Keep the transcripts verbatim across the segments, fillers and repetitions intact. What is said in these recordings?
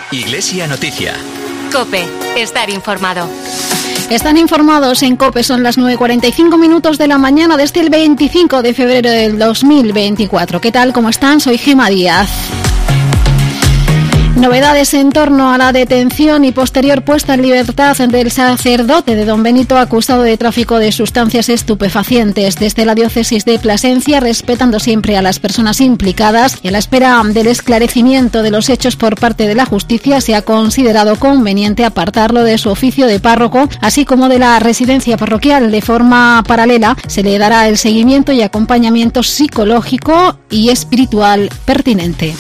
Iglesia Noticia. COPE, estar informado. Están informados en COPE, son las nueve y cuarenta y cinco minutos de la mañana desde el veinticinco de febrero del dos mil veinticuatro. ¿Qué tal? ¿Cómo están? Soy Gema Díaz. Novedades en torno a la detención y posterior puesta en libertad del sacerdote de Don Benito acusado de tráfico de sustancias estupefacientes. Desde la diócesis de Plasencia, respetando siempre a las personas implicadas y a la espera del esclarecimiento de los hechos por parte de la justicia, se ha considerado conveniente apartarlo de su oficio de párroco, así como de la residencia parroquial. De forma paralela, se le dará el seguimiento y acompañamiento psicológico y espiritual pertinente.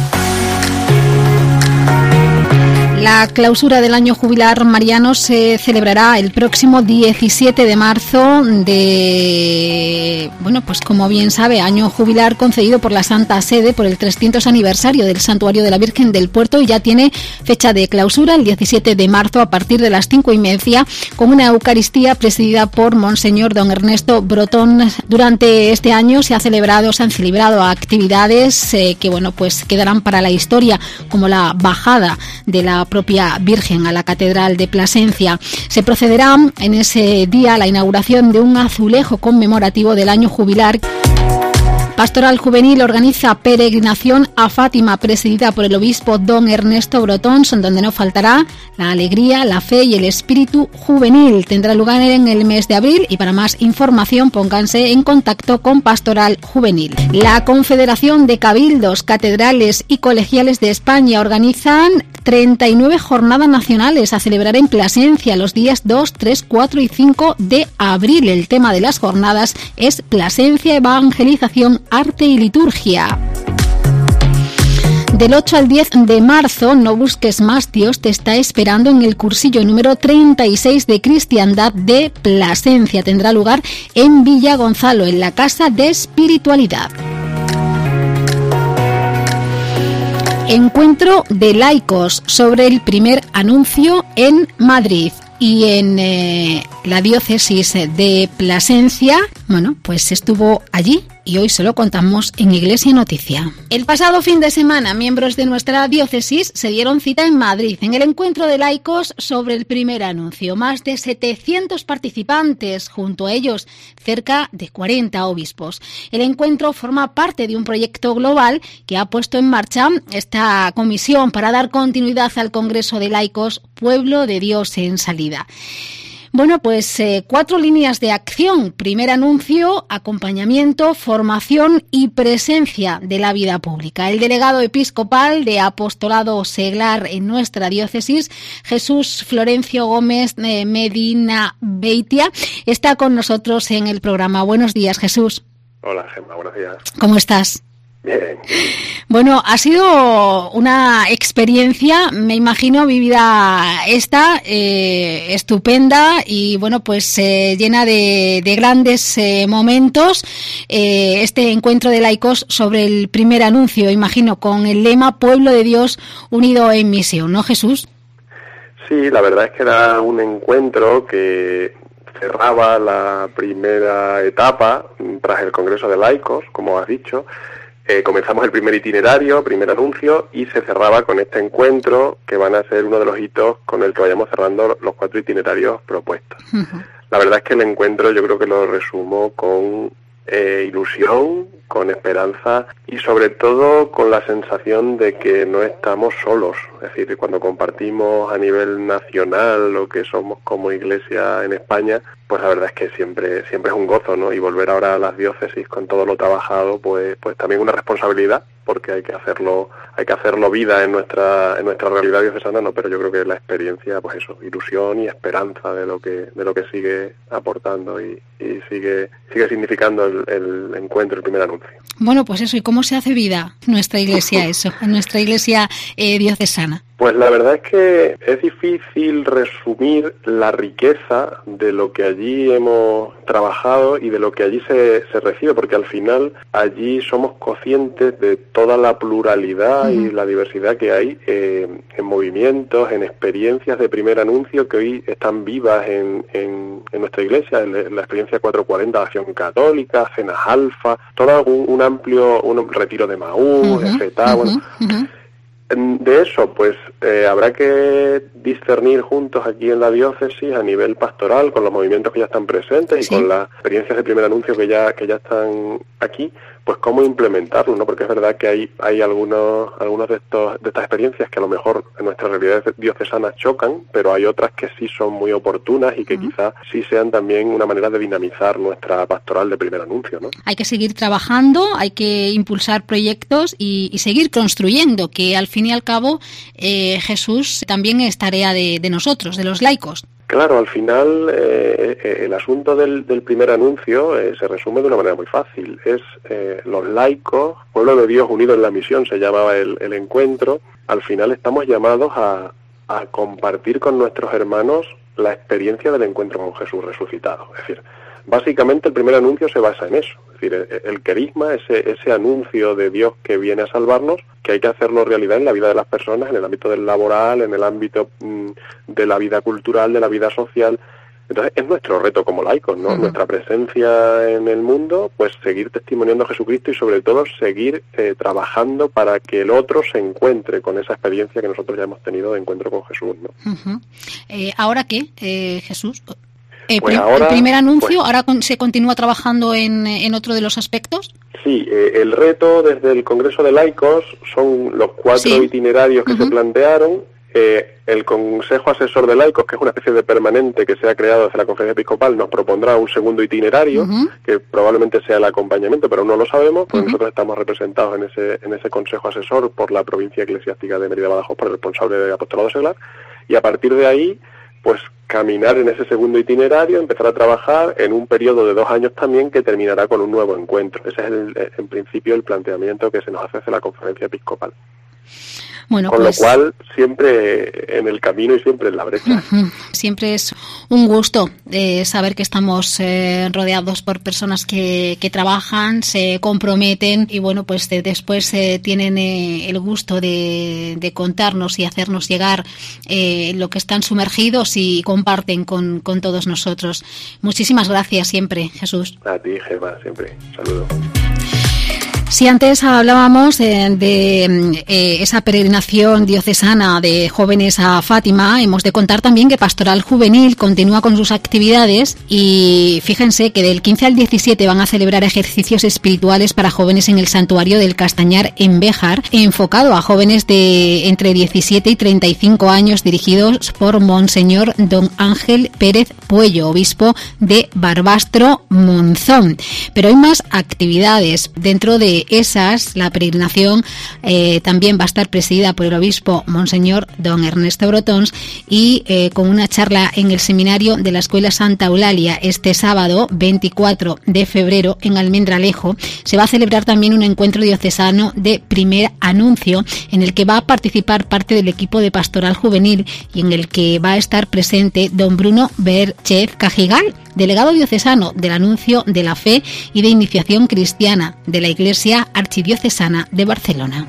La clausura del año jubilar mariano se celebrará el próximo diecisiete de marzo de, bueno, pues como bien sabe, año jubilar concedido por la Santa Sede por el trescientos aniversario del Santuario de la Virgen del Puerto, y ya tiene fecha de clausura el diecisiete de marzo a partir de las cinco y media, con una Eucaristía presidida por Monseñor Don Ernesto Brotón. Durante este año se ha celebrado, se han celebrado actividades eh, que, bueno, pues quedarán para la historia, como la bajada de la propia Virgen a la Catedral de Plasencia. Se procederá en ese día a la inauguración de un azulejo conmemorativo del año jubilar. Pastoral Juvenil organiza peregrinación a Fátima, presidida por el obispo Don Ernesto Brotón, donde no faltará la alegría, la fe y el espíritu juvenil. Tendrá lugar en el mes de abril, y para más información pónganse en contacto con Pastoral Juvenil. La Confederación de Cabildos, Catedrales y Colegiales de España organizan treinta y nueve jornadas nacionales a celebrar en Plasencia los días dos, tres, cuatro y cinco de abril. El tema de las jornadas es Plasencia, evangelización, arte y liturgia. Del ocho al diez de marzo, No busques más, Dios te está esperando, en el cursillo número treinta y seis de Cristiandad de Plasencia. Tendrá lugar en Villa Gonzalo, en la Casa de Espiritualidad. Encuentro de laicos sobre el primer anuncio en Madrid. Y en eh, la diócesis de Plasencia, bueno, pues estuvo allí y hoy se lo contamos en Iglesia Noticia. El pasado fin de semana, miembros de nuestra diócesis se dieron cita en Madrid en el encuentro de laicos sobre el primer anuncio. Más de setecientos participantes, junto a ellos cerca de cuarenta obispos. El encuentro forma parte de un proyecto global que ha puesto en marcha esta comisión para dar continuidad al Congreso de Laicos Pueblo de Dios en Salida. Bueno, pues eh, cuatro líneas de acción: primer anuncio, acompañamiento, formación y presencia de la vida pública. El delegado episcopal de Apostolado Seglar en nuestra diócesis, Jesús Florencio Gómez eh, Medina Beitia, está con nosotros en el programa. Buenos días, Jesús. Hola, Gemma, buenos días. ¿Cómo estás? Bien. Bueno, ha sido una experiencia, me imagino, vivida esta, eh, estupenda y, bueno, pues eh, llena de, de grandes eh, momentos. Eh, este encuentro de laicos sobre el primer anuncio, imagino, con el lema Pueblo de Dios unido en misión, ¿no, Jesús? Sí, la verdad es que era un encuentro que cerraba la primera etapa tras el Congreso de Laicos, como has dicho. Eh, comenzamos el primer itinerario, primer anuncio, y se cerraba con este encuentro, que van a ser uno de los hitos con el que vayamos cerrando los cuatro itinerarios propuestos. Uh-huh. La verdad es que el encuentro yo creo que lo resumo con eh, ilusión, con esperanza y sobre todo con la sensación de que no estamos solos. Es decir, cuando compartimos a nivel nacional lo que somos como iglesia en España, pues la verdad es que siempre siempre es un gozo, ¿no? Y volver ahora a las diócesis con todo lo trabajado, pues pues también una responsabilidad, porque hay que hacerlo hay que hacerlo vida en nuestra en nuestra realidad diocesana, no, pero yo creo que la experiencia, pues eso, ilusión y esperanza de lo que de lo que sigue aportando y, y sigue sigue significando el, el encuentro, el primer anuncio. Bueno, pues eso, ¿y cómo se hace vida nuestra iglesia eso, en nuestra iglesia eh, diocesana? Pues la verdad es que es difícil resumir la riqueza de lo que allí hemos trabajado y de lo que allí se, se recibe, porque al final allí somos conscientes de toda la pluralidad uh-huh. y la diversidad que hay eh, en movimientos, en experiencias de primer anuncio que hoy están vivas en, en, en nuestra iglesia, en la experiencia cuatrocientos cuarenta de Acción Católica, Cenas Alfa, todo un, un amplio un retiro de Maús, uh-huh. etcétera. Uh-huh. Bueno, uh-huh. De eso, pues eh, habrá que discernir juntos aquí en la diócesis a nivel pastoral, con los movimientos que ya están presentes y sí. con las experiencias de primer anuncio que ya que ya están aquí, pues cómo implementarlo, ¿no? Porque es verdad que hay hay algunos algunos de estos de estas experiencias que a lo mejor en nuestras realidades diocesanas chocan, pero hay otras que sí son muy oportunas y que uh-huh. quizás sí sean también una manera de dinamizar nuestra pastoral de primer anuncio, ¿no? Hay que seguir trabajando, hay que impulsar proyectos y, y seguir construyendo, que al fin y al cabo eh, Jesús también es tarea de, de nosotros, de los laicos. Claro, al final eh, el asunto del, del primer anuncio eh, se resume de una manera muy fácil. Es eh, los laicos, pueblo de Dios unido en la misión, se llamaba el, el encuentro. Al final estamos llamados a, a compartir con nuestros hermanos la experiencia del encuentro con Jesús resucitado. Es decir, básicamente el primer anuncio se basa en eso. Es decir, el, el querigma, ese, ese anuncio de Dios que viene a salvarnos, que hay que hacerlo realidad en la vida de las personas, en el ámbito del laboral, en el ámbito mmm, de la vida cultural, de la vida social. Entonces es nuestro reto como laicos, ¿no? Uh-huh. Nuestra presencia en el mundo, pues seguir testimoniando a Jesucristo y sobre todo seguir eh, trabajando para que el otro se encuentre con esa experiencia que nosotros ya hemos tenido de encuentro con Jesús, ¿no? Uh-huh. Eh, ¿Ahora qué, eh, Jesús? Eh, pues prim- ahora, el primer anuncio, pues, ¿ahora con, se continúa trabajando en, en otro de los aspectos? Sí, eh, el reto desde el Congreso de Laicos son los cuatro sí. itinerarios que uh-huh. se plantearon. Eh, el Consejo Asesor de Laicos, que es una especie de permanente que se ha creado desde la Conferencia Episcopal, nos propondrá un segundo itinerario, uh-huh. que probablemente sea el acompañamiento, pero no lo sabemos, porque uh-huh. nosotros estamos representados en ese en ese Consejo Asesor por la provincia eclesiástica de Mérida-Badajoz, por el responsable de Apostolado Seglar, y a partir de ahí, pues caminar en ese segundo itinerario, empezar a trabajar en un periodo de dos años también que terminará con un nuevo encuentro. Ese es el, en principio el planteamiento que se nos hace desde la Conferencia Episcopal. Bueno, Con pues, lo cual, siempre en el camino y siempre en la brecha. Uh-huh. Siempre es un gusto eh, saber que estamos eh, rodeados por personas que, que trabajan, se comprometen y bueno, pues de, después eh, tienen eh, el gusto de, de contarnos y hacernos llegar eh, lo que están sumergidos y comparten con, con todos nosotros. Muchísimas gracias siempre, Jesús. A ti, Gemma, siempre. Saludos. Si antes hablábamos eh, de eh, esa peregrinación diocesana de jóvenes a Fátima, hemos de contar también que Pastoral Juvenil continúa con sus actividades y fíjense que del quince al diecisiete van a celebrar ejercicios espirituales para jóvenes en el Santuario del Castañar en Béjar, enfocado a jóvenes de entre diecisiete y treinta y cinco años, dirigidos por Monseñor Don Ángel Pérez Puello, obispo de Barbastro Monzón. Pero hay más actividades. Dentro de esas, la peregrinación eh, también va a estar presidida por el obispo Monseñor Don Ernesto Brotons y eh, con una charla en el seminario de la Escuela Santa Eulalia este sábado veinticuatro de febrero en Almendralejo. Se va a celebrar también un encuentro diocesano de primer anuncio en el que va a participar parte del equipo de Pastoral Juvenil y en el que va a estar presente don Bruno Berchez Cajigal, delegado diocesano del Anuncio de la Fe y de Iniciación Cristiana de la Iglesia Archidiocesana de Barcelona.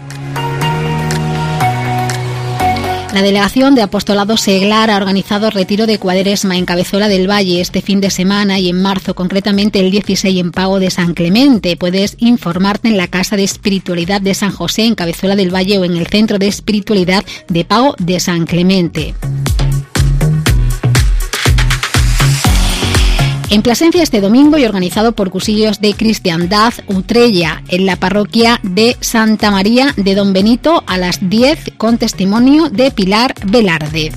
La Delegación de Apostolado Seglar ha organizado retiro de Cuaresma en Cabezuela del Valle este fin de semana y en marzo, concretamente el dieciséis en Pago de San Clemente. Puedes informarte en la Casa de Espiritualidad de San José en Cabezuela del Valle o en el Centro de Espiritualidad de Pago de San Clemente. En Plasencia este domingo y organizado por Cursillos de Cristiandad Utrella en la parroquia de Santa María de Don Benito a las diez con testimonio de Pilar Velarde.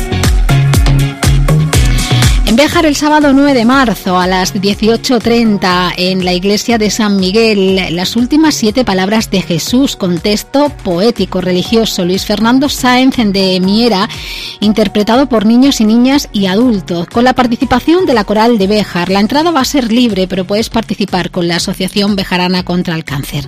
En Béjar el sábado nueve de marzo a las dieciocho treinta en la iglesia de San Miguel, las últimas siete palabras de Jesús con texto poético religioso. Luis Fernando Sáenz de Miera, interpretado por niños y niñas y adultos, con la participación de la coral de Béjar. La entrada va a ser libre, pero puedes participar con la Asociación Bejarana contra el Cáncer.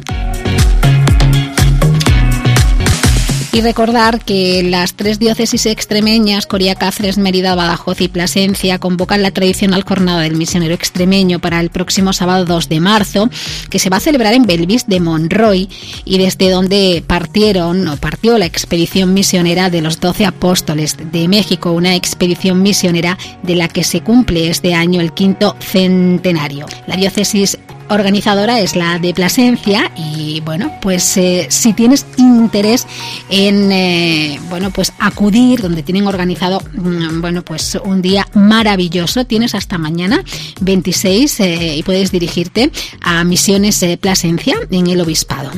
Y recordar que las tres diócesis extremeñas, Coria, Cáceres, Mérida, Badajoz y Plasencia, convocan la tradicional jornada del misionero extremeño para el próximo sábado dos de marzo, que se va a celebrar en Belvis de Monroy y desde donde partieron o partió la expedición misionera de los doce apóstoles de México, una expedición misionera de la que se cumple este año el quinto centenario. La diócesis organizadora es la de Plasencia y bueno, pues eh, si tienes interés en eh, bueno, pues acudir donde tienen organizado mm, bueno, pues un día maravilloso, tienes hasta mañana veintiséis eh, y puedes dirigirte a Misiones eh, Plasencia en el Obispado.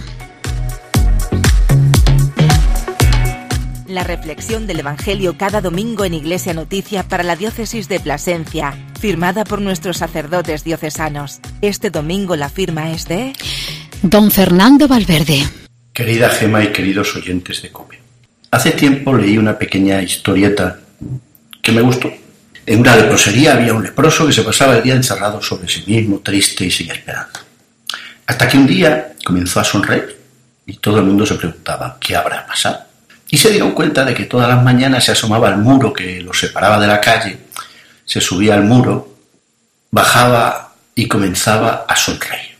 La reflexión del Evangelio cada domingo en Iglesia Noticia para la Diócesis de Plasencia, firmada por nuestros sacerdotes diocesanos. Este domingo la firma es de... Don Fernando Valverde. Querida Gema y queridos oyentes de COPE, hace tiempo leí una pequeña historieta que me gustó. En una leprosería había un leproso que se pasaba el día encerrado sobre sí mismo, triste y sin esperanza. Hasta que un día comenzó a sonreír y todo el mundo se preguntaba ¿qué habrá pasado? Y se dieron cuenta de que todas las mañanas se asomaba al muro que los separaba de la calle, se subía al muro, bajaba y comenzaba a sonreír.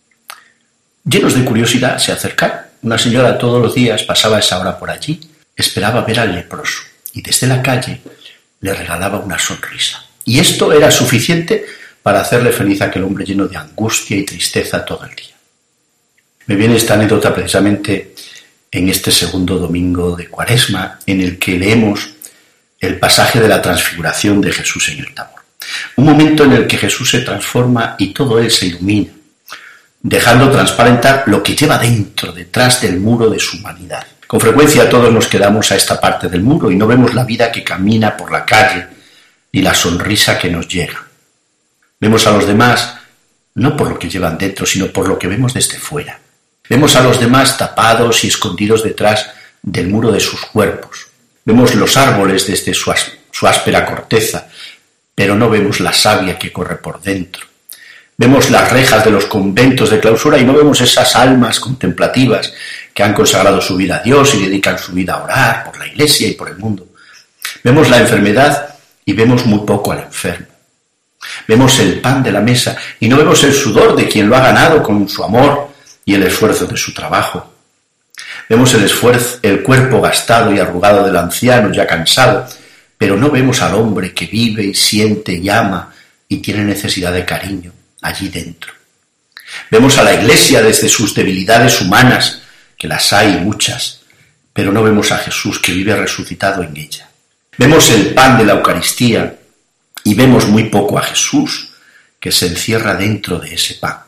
Llenos de curiosidad se acercaron. Una señora todos los días pasaba a esa hora por allí, esperaba ver al leproso y desde la calle le regalaba una sonrisa. Y esto era suficiente para hacerle feliz a aquel hombre lleno de angustia y tristeza todo el día. Me viene esta anécdota precisamente en este segundo domingo de Cuaresma, en el que leemos el pasaje de la transfiguración de Jesús en el Tabor. Un momento en el que Jesús se transforma y todo él se ilumina, dejando transparentar lo que lleva dentro, detrás del muro de su humanidad. Con frecuencia todos nos quedamos a esta parte del muro y no vemos la vida que camina por la calle, ni la sonrisa que nos llega. Vemos a los demás no por lo que llevan dentro, sino por lo que vemos desde fuera. Vemos a los demás tapados y escondidos detrás del muro de sus cuerpos. Vemos los árboles desde su, as- su áspera corteza, pero no vemos la savia que corre por dentro. Vemos las rejas de los conventos de clausura y no vemos esas almas contemplativas que han consagrado su vida a Dios y dedican su vida a orar por la Iglesia y por el mundo. Vemos la enfermedad y vemos muy poco al enfermo. Vemos el pan de la mesa y no vemos el sudor de quien lo ha ganado con su amor y el esfuerzo de su trabajo. Vemos el esfuerzo, el cuerpo gastado y arrugado del anciano ya cansado, pero no vemos al hombre que vive y siente y ama y tiene necesidad de cariño allí dentro. Vemos a la Iglesia desde sus debilidades humanas, que las hay muchas, pero no vemos a Jesús que vive resucitado en ella. Vemos el pan de la Eucaristía y vemos muy poco a Jesús que se encierra dentro de ese pan.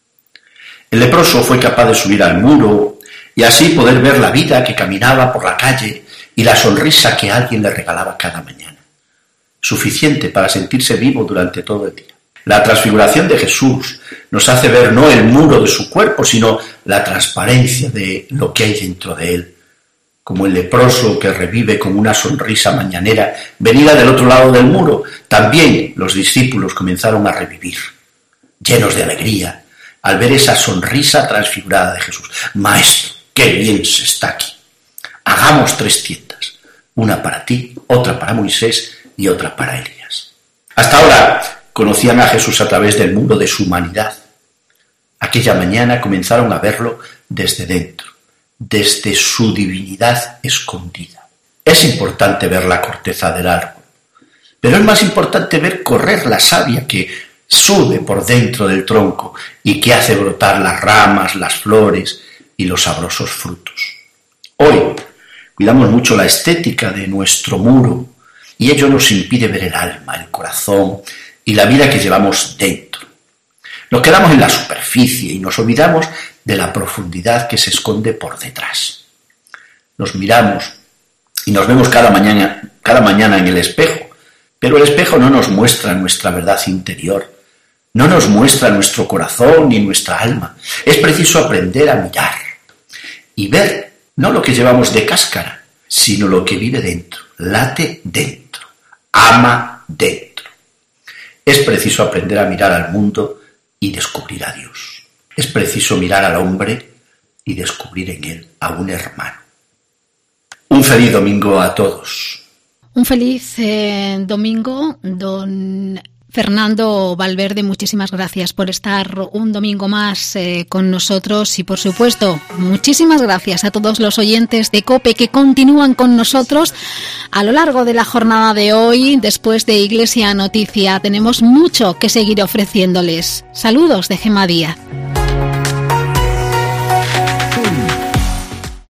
El leproso fue capaz de subir al muro y así poder ver la vida que caminaba por la calle y la sonrisa que alguien le regalaba cada mañana. Suficiente para sentirse vivo durante todo el día. La transfiguración de Jesús nos hace ver no el muro de su cuerpo, sino la transparencia de lo que hay dentro de él. Como el leproso que revive con una sonrisa mañanera venida del otro lado del muro, también los discípulos comenzaron a revivir, llenos de alegría, al ver esa sonrisa transfigurada de Jesús. Maestro, qué bien se está aquí. Hagamos tres tiendas, una para ti, otra para Moisés y otra para Elías. Hasta ahora conocían a Jesús a través del muro de su humanidad. Aquella mañana comenzaron a verlo desde dentro, desde su divinidad escondida. Es importante ver la corteza del árbol, pero es más importante ver correr la savia que sube por dentro del tronco y que hace brotar las ramas, las flores y los sabrosos frutos. Hoy cuidamos mucho la estética de nuestro muro y ello nos impide ver el alma, el corazón y la vida que llevamos dentro. Nos quedamos en la superficie y nos olvidamos de la profundidad que se esconde por detrás. Nos miramos y nos vemos cada mañana, cada mañana en el espejo, pero el espejo no nos muestra nuestra verdad interior, no nos muestra nuestro corazón ni nuestra alma. Es preciso aprender a mirar y ver no lo que llevamos de cáscara, sino lo que vive dentro, late dentro, ama dentro. Es preciso aprender a mirar al mundo y descubrir a Dios. Es preciso mirar al hombre y descubrir en él a un hermano. Un feliz domingo a todos. Un feliz eh, domingo, don Fernando Valverde, muchísimas gracias por estar un domingo más eh, con nosotros y, por supuesto, muchísimas gracias a todos los oyentes de COPE que continúan con nosotros a lo largo de la jornada de hoy. Después de Iglesia Noticia tenemos mucho que seguir ofreciéndoles. Saludos de Gemma Díaz.